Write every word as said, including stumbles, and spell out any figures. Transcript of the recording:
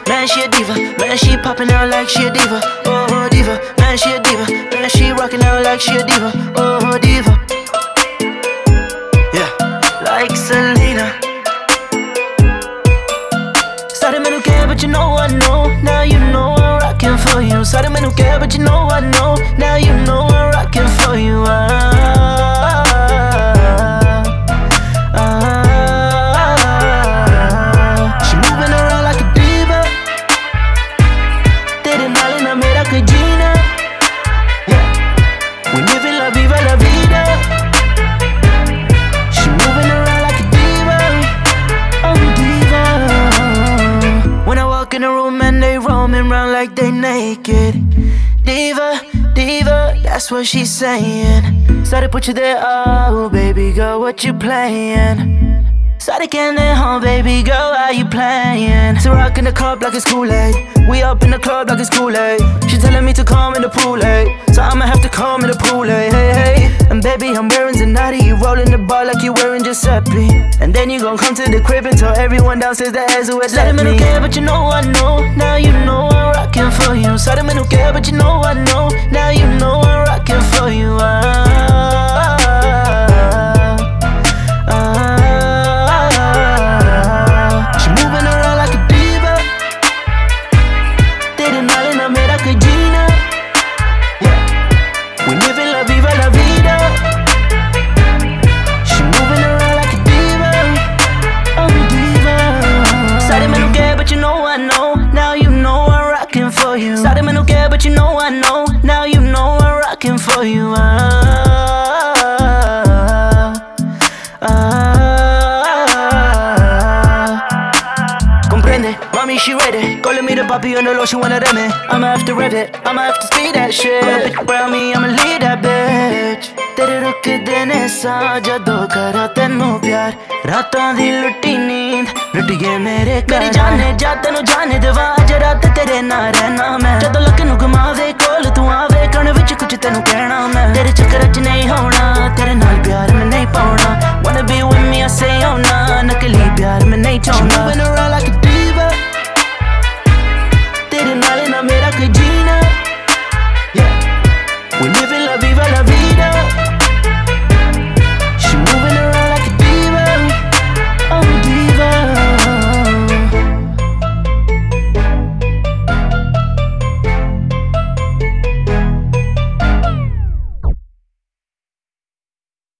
Man, she a diva. Man, she popping out like she a diva. Oh, diva. Man, she a diva. Man, she rocking out like she a diva. Oh, diva. Yeah, like Selena. Started me no care, but you know I know. Now you know I'm rocking for you. Started me no care, but you know I know. Now you know I'm rocking for you. Ah, ah, ah. She moving around like a diva. Tere naal na mera koi jeena. Yeah, we living la viva la vida. She moving around like a diva. Oh, diva. When I walk in the room and they roaming around like they naked. Diva, diva, that's what she's saying. Started put you there, oh baby girl, what you playing? Started getting it home, baby girl, how you playing? So rock in the club like it's Kool-Aid. We up in the club like it's Kool-Aid. She telling me to come in the pool, hey. So I'ma have to come in the pool, hey, hey, hey. And baby, I'm wearing Zanati. You rolling the bar like you wearing Giuseppe. And then you gon' come to the crib and tell everyone downstairs that has who had left me. Don't care, but you know I know. Now you know I'm rocking for you. Sorry, me don't care, but you know I know. Now you know I'm rocking for you. Ah, ah, ah. She moving around like a diva. Tere naal na mera koi jeena. Yeah, we living la viva la vida. She moving around like a diva. Oh, diva. Sorry, me don't care, but you know I know. Now you know I'm rocking for you. Sorry, me don't care, but you know I know. Now you know I'm rocking for you. Ah, ah. Mommy, she ready. Calling me the puppy on the low, she wanna them it. I'ma have to rev it, I'ma have to speed that shit. Go bitch around me, I'ma lead that bitch. तेरे रुक देने सा जदों करा तेनू प्यार रातां दी लुटी नींद लुट गए मेरे मेरी जाने जा तेनू जाने